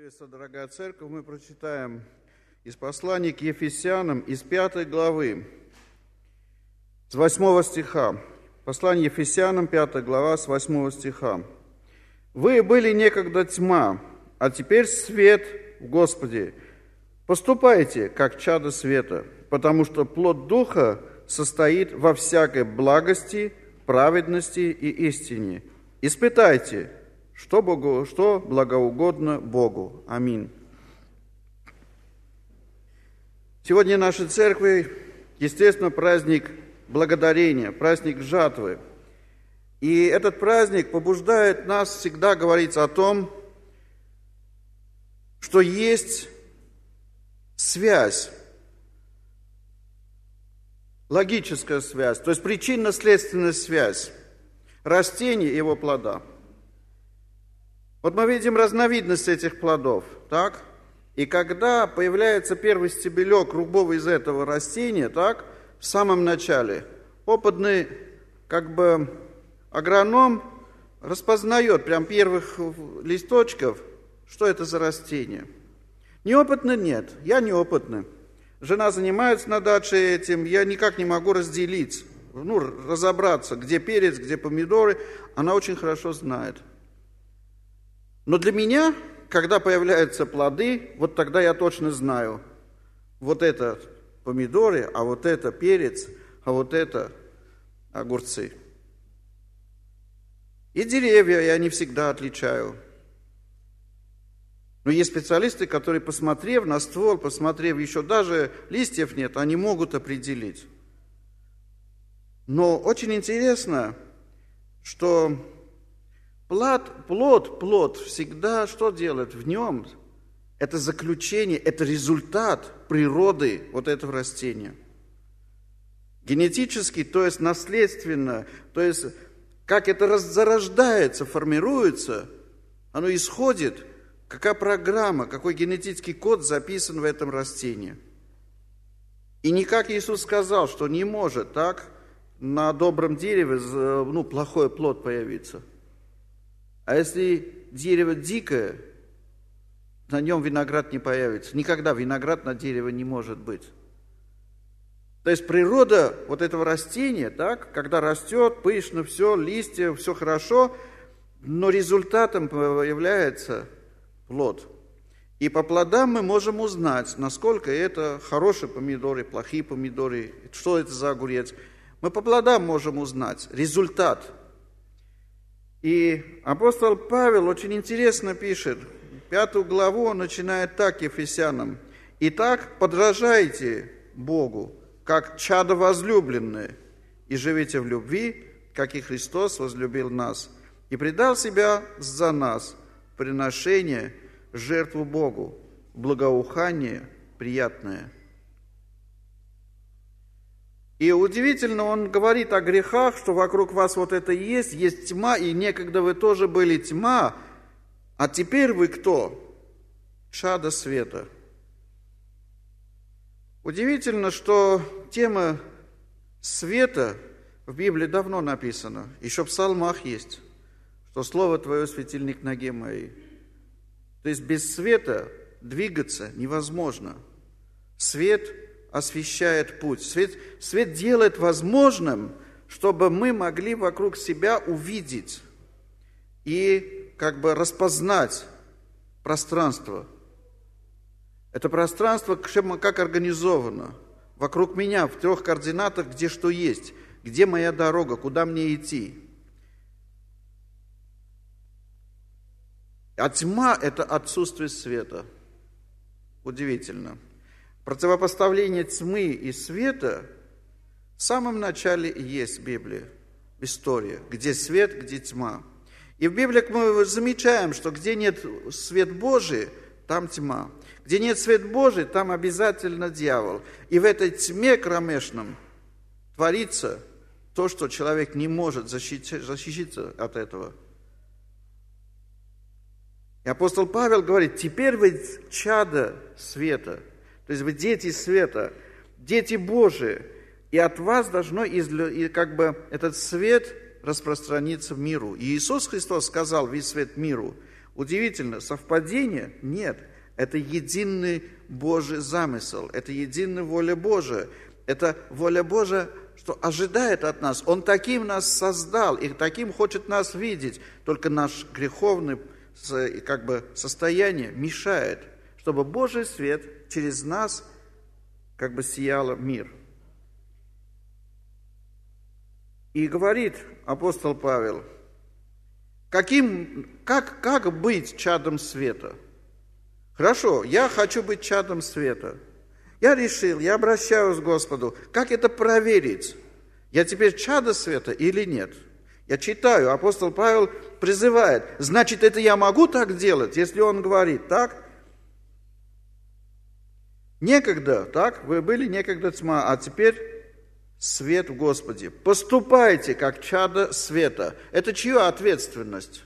Приветствую, дорогая церковь. Мы прочитаем из послания к Ефесянам, из 5 главы, с 8 стиха. Послание Ефесянам, 5 глава, с 8 стиха. «Вы были некогда тьма, а теперь свет в Господе. Поступайте, как чадо света, потому что плод Духа состоит во всякой благости, праведности и истине. Испытайте, что благоугодно Богу». Аминь. Сегодня в нашей церкви, естественно, праздник благодарения, праздник жатвы. И этот праздник побуждает нас всегда говорить о том, что есть связь, логическая связь, то есть причинно-следственная связь растения и его плода. Вот мы видим разновидность этих плодов, так? И когда появляется первый стебелек рубовый из этого растения, так, в самом начале, опытный агроном распознает прям первых листочков, что это за растение. Неопытный нет, я неопытный. Жена занимается на даче этим, я никак не могу разделить, разобраться, где перец, где помидоры, она очень хорошо знает. Но для меня, когда появляются плоды, вот тогда я точно знаю, вот это помидоры, а вот это перец, а вот это огурцы. И деревья я не всегда отличаю. Но есть специалисты, которые, посмотрев на ствол, посмотрев, еще даже листьев нет, они могут определить. Но очень интересно, что плод всегда что делает? В нем это заключение, это результат природы вот этого растения. Генетически, то есть наследственно, то есть как это зарождается, формируется, оно исходит, какая программа, какой генетический код записан в этом растении. И не как Иисус сказал, что не может так на добром дереве плохой плод появиться. А если дерево дикое, на нем виноград не появится. Никогда виноград на дереве не может быть. То есть природа вот этого растения, так, когда растет, пышно все, листья, все хорошо, но результатом появляется плод. И по плодам мы можем узнать, насколько это хорошие помидоры, плохие помидоры, что это за огурец. Мы по плодам можем узнать результат. И апостол Павел очень интересно пишет, 5 главу он начинает так Ефесянам. «Итак, подражайте Богу, как чадо возлюбленные, и живите в любви, как и Христос возлюбил нас, и предал себя за нас в приношение, жертву Богу, благоухание приятное». И удивительно, он говорит о грехах, что вокруг вас вот это есть тьма, и некогда вы тоже были тьма, а теперь вы кто? Чадо света. Удивительно, что тема света в Библии давно написана, еще в псалмах есть, что «Слово Твое светильник ноге моей». То есть без света двигаться невозможно. Свет освещает путь. Свет делает возможным, чтобы мы могли вокруг себя увидеть и распознать пространство. Это пространство как организовано. Вокруг меня в 3 координатах, где что есть, где моя дорога, куда мне идти. А тьма – это отсутствие света. Удивительно. Противопоставление тьмы и света в самом начале есть в Библии, в истории, где свет, где тьма. И в Библии мы замечаем, что где нет свет Божий, там тьма. Где нет свет Божий, там обязательно дьявол. И в этой тьме кромешном творится то, что человек не может защититься от этого. И апостол Павел говорит, теперь вы чадо света. То есть вы дети света, дети Божии, и от вас должно этот свет распространиться в миру. И Иисус Христос сказал, весь свет миру. Удивительно, совпадение? Нет. Это единый Божий замысел, это единая воля Божия. Это воля Божия, что ожидает от нас. Он таким нас создал и таким хочет нас видеть. Только наш греховный состояние мешает, чтобы Божий свет через нас сиял мир. И говорит апостол Павел, как быть чадом света? Хорошо, я хочу быть чадом света. Я решил, я обращаюсь к Господу. Как это проверить? Я теперь чадо света или нет? Я читаю, апостол Павел призывает. Значит, это я могу так делать, если он говорит так? Некогда, так? Вы были некогда тьма, а теперь свет в Господе. Поступайте, как чадо света. Это чья ответственность?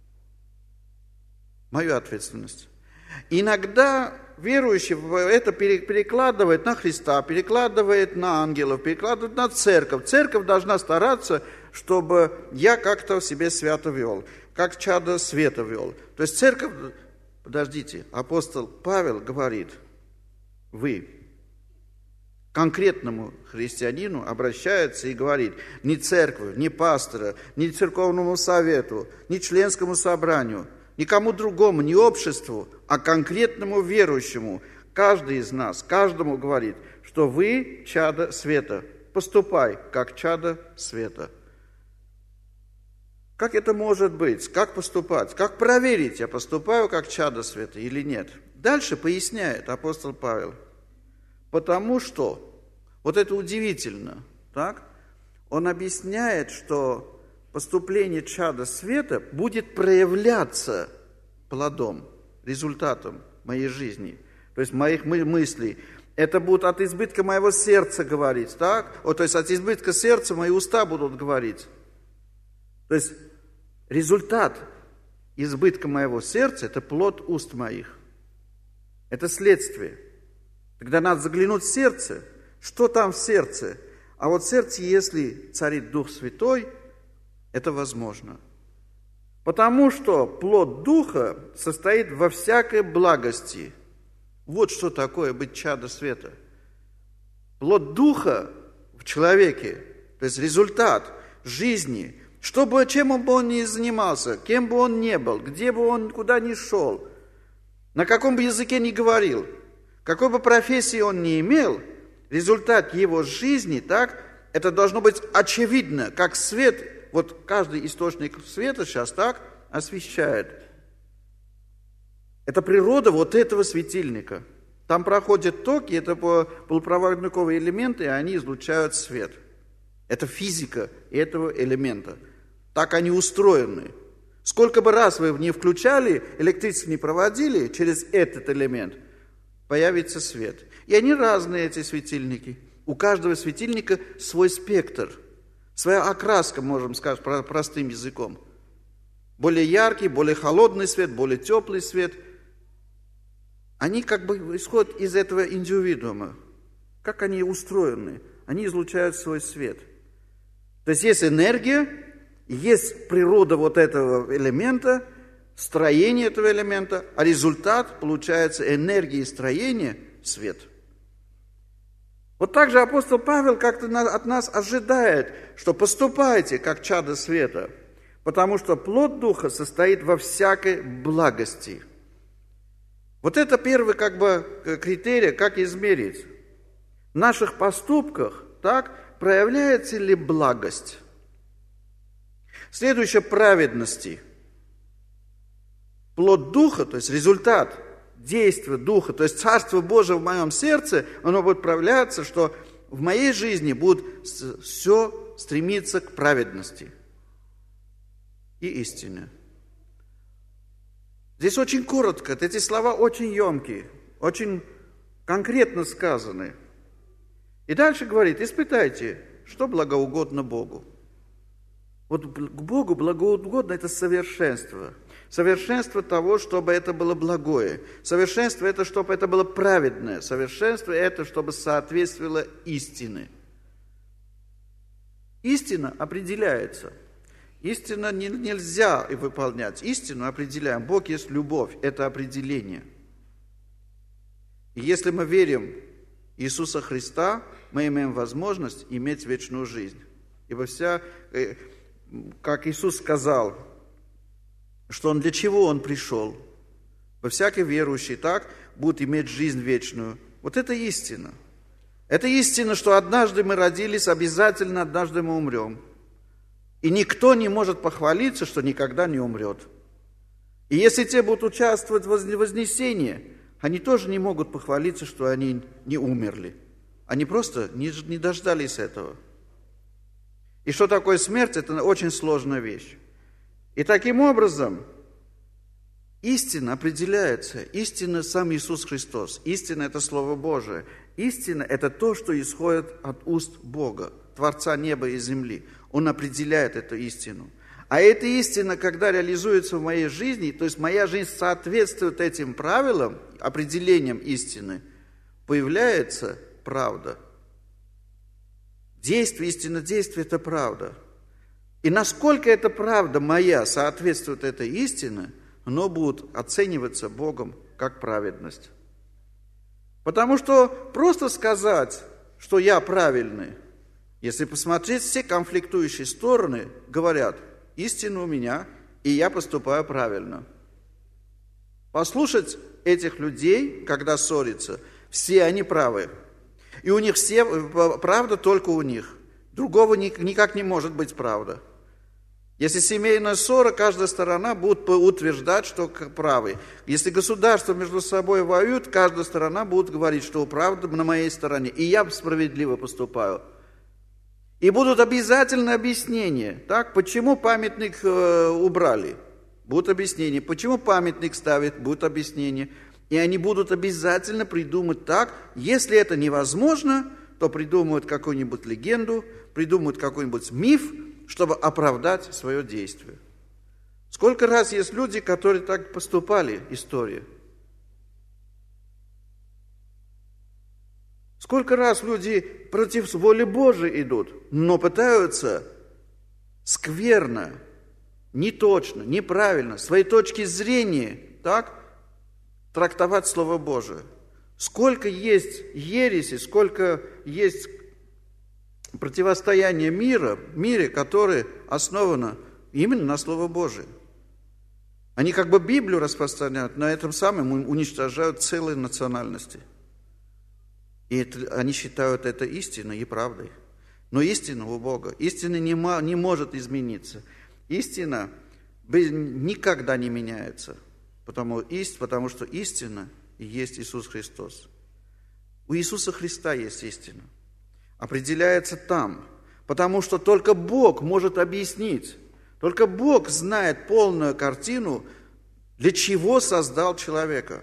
Мою ответственность. Иногда верующий это перекладывает на Христа, перекладывает на ангелов, перекладывает на церковь. Церковь должна стараться, чтобы я как-то себе свято вел, как чадо света вел. То есть церковь, подождите, апостол Павел говорит, вы конкретному христианину обращается и говорит, не церкви, не пастора, не церковному совету, не членскому собранию, никому другому, не обществу, а конкретному верующему. Каждый из нас, каждому говорит, что вы чадо света. Поступай, как чадо света. Как это может быть? Как поступать? Как проверить, я поступаю как чадо света или нет? Дальше поясняет апостол Павел. Потому что, вот это удивительно, так? Он объясняет, что поступление чада света будет проявляться плодом, результатом моей жизни, то есть моих мыслей. Это будет от избытка моего сердца говорить, так? То есть от избытка сердца мои уста будут говорить. То есть результат избытка моего сердца – это плод уст моих. Это следствие. Тогда надо заглянуть в сердце. Что там в сердце? А вот в сердце, если царит Дух Святой, это возможно. Потому что плод Духа состоит во всякой благости. Вот что такое быть чадо света. Плод Духа в человеке, то есть результат жизни, чем бы он ни занимался, кем бы он ни был, где бы он куда ни шел, на каком бы языке ни говорил, какой бы профессии он ни имел, результат его жизни, так, это должно быть очевидно, как свет. Вот каждый источник света сейчас так освещает. Это природа вот этого светильника. Там проходят токи, это полупроводниковые элементы, и они излучают свет. Это физика этого элемента. Так они устроены. Сколько бы раз вы не включали, электричество не проводили через этот элемент, появится свет. И они разные, эти светильники. У каждого светильника свой спектр. Своя окраска, можем сказать простым языком. Более яркий, более холодный свет, более теплый свет. Они исходят из этого индивидуума. Как они устроены? Они излучают свой свет. То есть есть энергия, есть природа вот этого элемента, строение этого элемента, а результат получается энергия и строение – свет. Вот так же апостол Павел как-то от нас ожидает, что поступайте, как чадо света, потому что плод Духа состоит во всякой благости. Вот это первый критерий, как измерить. В наших поступках так проявляется ли благость? Следующее – праведности. Плод Духа, то есть результат действия Духа, то есть Царство Божие в моем сердце, оно будет проявляться, что в моей жизни будет все стремиться к праведности и истине. Здесь очень коротко, эти слова очень емкие, очень конкретно сказаны. И дальше говорит, испытайте, что благоугодно Богу. Вот к Богу благоугодно – это совершенство. Совершенство того, чтобы это было благое. Совершенство – это чтобы это было праведное. Совершенство – это чтобы соответствовало истине. Истина определяется. Истину нельзя выполнять. Истину определяем. Бог есть любовь. Это определение. И если мы верим в Иисуса Христа, мы имеем возможность иметь вечную жизнь. Ибо как Иисус сказал, что для чего Он пришел? Во всякий верующий так будет иметь жизнь вечную. Вот это истина. Это истина, что однажды мы родились, обязательно однажды мы умрем. И никто не может похвалиться, что никогда не умрет. И если те будут участвовать в вознесении, они тоже не могут похвалиться, что они не умерли. Они просто не дождались этого. И что такое смерть? Это очень сложная вещь. И таким образом истина определяется. Истина сам Иисус Христос. Истина – это Слово Божие. Истина – это то, что исходит от уст Бога, Творца неба и земли. Он определяет эту истину. А эта истина, когда реализуется в моей жизни, то есть моя жизнь соответствует этим правилам, определениям истины, появляется правда. Действие, истина, действие – это правда. И насколько эта правда моя соответствует этой истине, оно будет оцениваться Богом как праведность. Потому что просто сказать, что я правильный, если посмотреть, все конфликтующие стороны говорят, истина у меня, и я поступаю правильно. Послушать этих людей, когда ссорятся, все они правы. И у них все, правда только у них. Другого никак не может быть правда. Если семейная ссора, каждая сторона будет утверждать, что правы. Если государства между собой воюют, каждая сторона будет говорить, что правда на моей стороне, и я справедливо поступаю. И будут обязательно объяснения, так, почему памятник убрали. Будут объяснения. Почему памятник ставят, будут объяснения. И они будут обязательно придумать так. Если это невозможно, то придумают какую-нибудь легенду, придумают какой-нибудь миф, чтобы оправдать свое действие. Сколько раз есть люди, которые так поступали, история. Сколько раз люди против воли Божией идут, но пытаются скверно, неточно, неправильно, с своей точки зрения, так, трактовать Слово Божие. Сколько есть ереси, сколько есть противостояние в мире, которое основано именно на Слово Божие. Они как бы Библию распространяют, на этом самом уничтожают целые национальности. И они считают это истиной и правдой. Но истина у Бога. Истина не может измениться. Истина никогда не меняется. Потому что истина и есть Иисус Христос. У Иисуса Христа есть истина. Определяется там. Потому что только Бог может объяснить. Только Бог знает полную картину, для чего создал человека.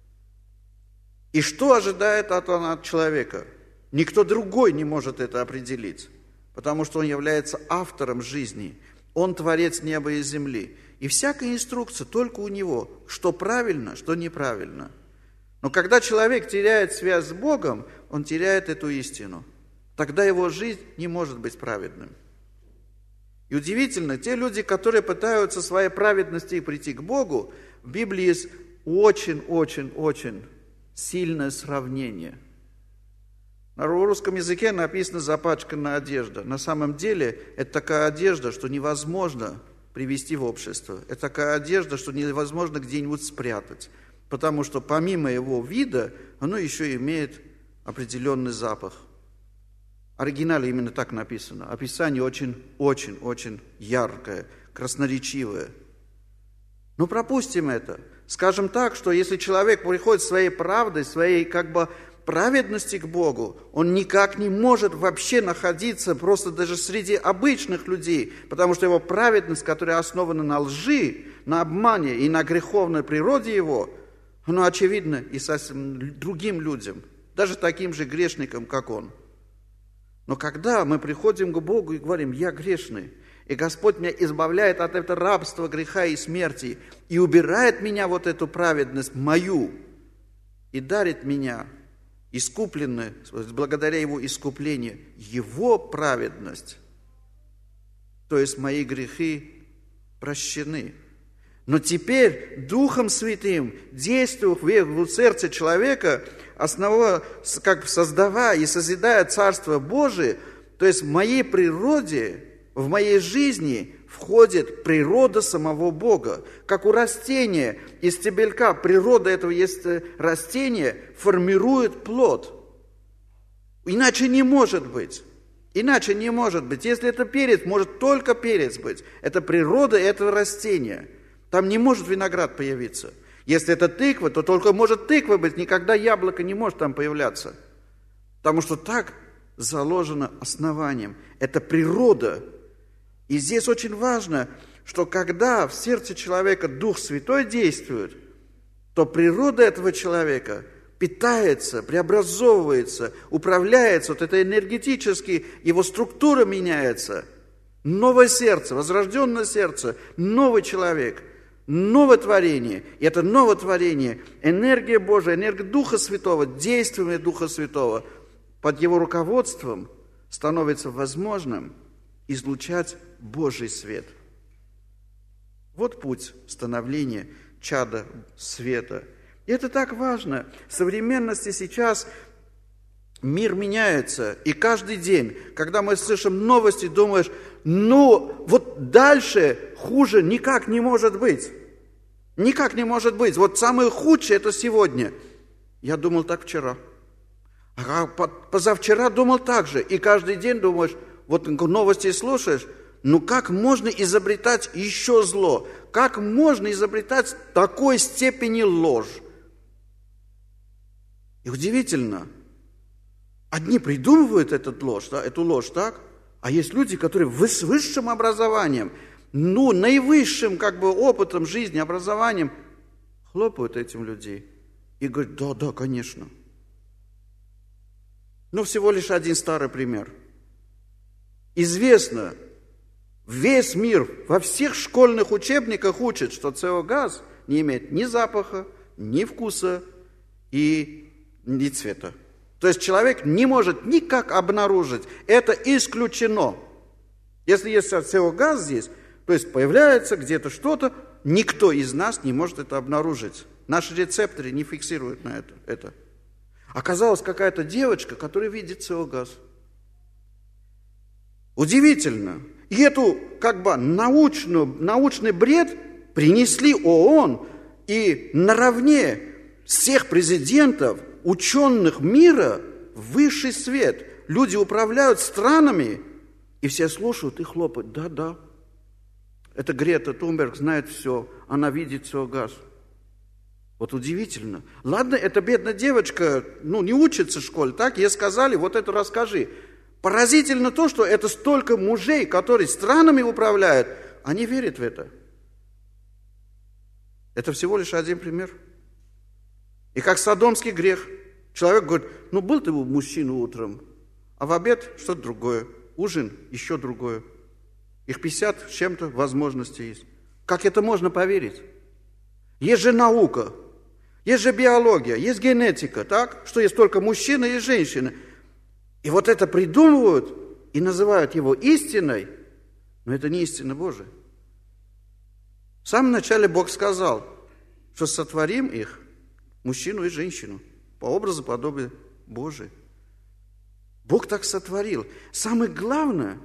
И что ожидает от человека? Никто другой не может это определить, потому что он является автором жизни. Он творец неба и земли. И всякая инструкция только у него, что правильно, что неправильно. Но когда человек теряет связь с Богом, он теряет эту истину. Тогда его жизнь не может быть праведным. И удивительно, те люди, которые пытаются своей праведностью прийти к Богу, в Библии есть очень-очень-очень сильное сравнение. На русском языке написано «запачканная одежда». На самом деле это такая одежда, что невозможно привести в общество. Это такая одежда, что невозможно где-нибудь спрятать. Потому что помимо его вида, оно еще имеет определенный запах. В оригинале именно так написано. Описание очень-очень яркое, красноречивое. Но пропустим это. Скажем так, что если человек приходит своей правдой, своей праведности к Богу, он никак не может вообще находиться просто даже среди обычных людей, потому что его праведность, которая основана на лжи, на обмане и на греховной природе его, она очевидна и совсем другим людям, даже таким же грешникам, как он. Но когда мы приходим к Богу и говорим: «Я грешный», и Господь меня избавляет от этого рабства, греха и смерти, и убирает меня вот эту праведность мою, и дарит меня искупленную, благодаря Его искуплению, Его праведность, то есть мои грехи прощены. Но теперь Духом Святым, действуя в сердце человека, создавая и созидая Царство Божие, то есть в моей природе, в моей жизни входит природа самого Бога. Как у растения из стебелька природа этого есть растение, формирует плод. Иначе не может быть. Иначе не может быть. Если это перец, может только перец быть. Это природа этого растения. Там не может виноград появиться. Если это тыква, то только может тыква быть, никогда яблоко не может там появляться. Потому что так заложено основанием. Это природа. И здесь очень важно, что когда в сердце человека Дух Святой действует, то природа этого человека питается, преобразовывается, управляется, вот это энергетически, его структура меняется. Новое сердце, возрожденное сердце, новый человек, новое творение. И это новое творение, энергия Божия, энергия Духа Святого, действие Духа Святого под его руководством становится возможным излучать Божий свет. Вот путь становления чада света. И это так важно. В современности сейчас мир меняется. И каждый день, когда мы слышим новости, думаешь, вот дальше хуже никак не может быть. Никак не может быть. Вот самое худшее это сегодня. Я думал так вчера. А позавчера думал так же. И каждый день думаешь, вот новости слушаешь, как можно изобретать еще зло? Как можно изобретать в такой степени ложь? И удивительно, одни придумывают эту ложь, так? А есть люди, которые с высшим образованием, наивысшим опытом жизни, образованием, хлопают этим людей и говорят, да, конечно. Но всего лишь один старый пример. Известно, весь мир во всех школьных учебниках учит, что СО-газ не имеет ни запаха, ни вкуса и ни цвета. То есть человек не может никак обнаружить. Это исключено. Если есть СО-газ здесь, то есть появляется где-то что-то, никто из нас не может это обнаружить. Наши рецепторы не фиксируют на это. Оказалась какая-то девочка, которая видит СО-газ. Удивительно. И эту научный бред принесли ООН, и наравне всех президентов, ученых мира, высший свет. Люди управляют странами, и все слушают и хлопают. Да. Это Грета Тунберг знает все, она видит СО-газ. Вот удивительно. Ладно, эта бедная девочка, не учится в школе, так? Ей сказали, вот это расскажи. Поразительно то, что это столько мужей, которые странами управляют, они верят в это. Это всего лишь один пример. И как содомский грех. Человек говорит, был ты мужчина утром, а в обед что-то другое. Ужин еще другое. Их 50 с чем-то возможностей есть. Как это можно поверить? Есть же наука, есть же биология, есть генетика, так? Что есть только мужчина и женщина. И вот это придумывают и называют его истиной, но это не истина Божия. В самом начале Бог сказал, что сотворим их, мужчину и женщину, по образу подобия Божия. Бог так сотворил. Самое главное,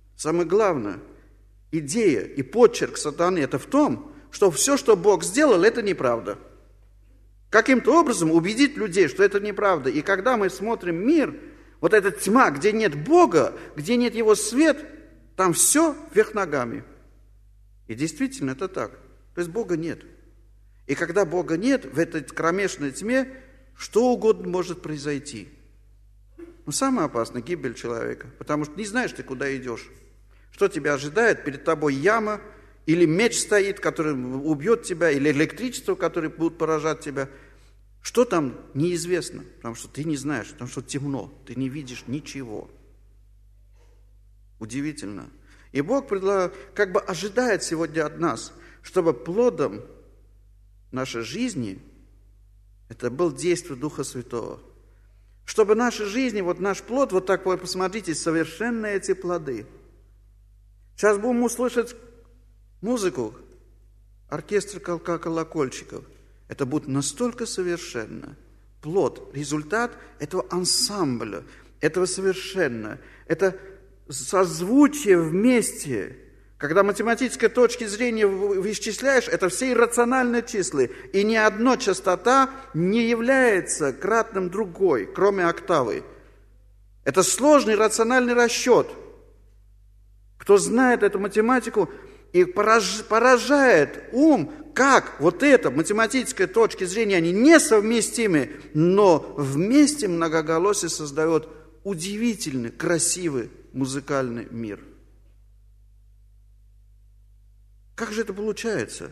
идея и подчерк сатаны, это в том, что все, что Бог сделал, это неправда. Каким-то образом убедить людей, что это неправда. И когда мы смотрим мир, вот эта тьма, где нет Бога, где нет Его свет, там все вверх ногами. И действительно это так. То есть Бога нет. И когда Бога нет, в этой кромешной тьме, что угодно может произойти. Но самое опасное – гибель человека. Потому что не знаешь ты, куда идешь. Что тебя ожидает? Перед тобой яма, или меч стоит, который убьет тебя, или электричество, которое будет поражать тебя. Что там, неизвестно, потому что ты не знаешь, потому что темно, ты не видишь ничего. Удивительно. И Бог ожидает сегодня от нас, чтобы плодом нашей жизни это было действие Духа Святого. Чтобы в нашей жизни, наш плод, так посмотрите, совершенно эти плоды. Сейчас будем услышать музыку, оркестр колокольчиков. Это будет настолько совершенно. Плод, результат этого ансамбля, этого совершенно. Это созвучие вместе. Когда математической точки зрения исчисляешь, это все иррациональные числа. И ни одна частота не является кратным другой, кроме октавы. Это сложный рациональный расчет. Кто знает эту математику и поражает ум, как вот это математической точки зрения, они несовместимы, но вместе многоголосие создает удивительный, красивый музыкальный мир. Как же это получается?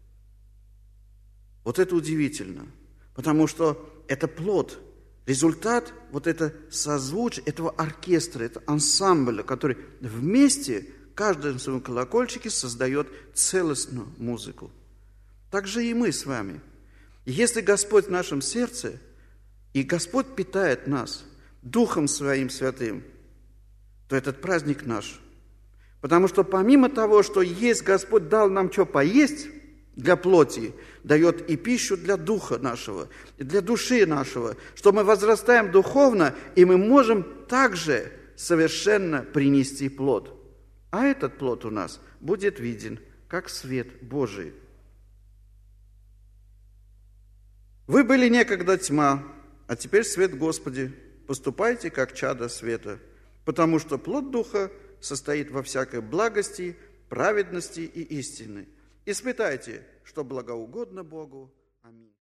Вот это удивительно, потому что это плод, результат вот это созвучие этого оркестра, это ансамбля, который вместе, каждый на своем колокольчике создает целостную музыку. Так же и мы с вами. Если Господь в нашем сердце, и Господь питает нас Духом Своим Святым, то этот праздник наш. Потому что помимо того, что есть, Господь дал нам что поесть для плоти, дает и пищу для духа нашего, для души нашего, что мы возрастаем духовно, и мы можем также совершенно принести плод. А этот плод у нас будет виден, как свет Божий. Вы были некогда тьма, а теперь свет Господи. Поступайте, как чада света, потому что плод Духа состоит во всякой благости, праведности и истины. Испытайте, что благоугодно Богу. Аминь.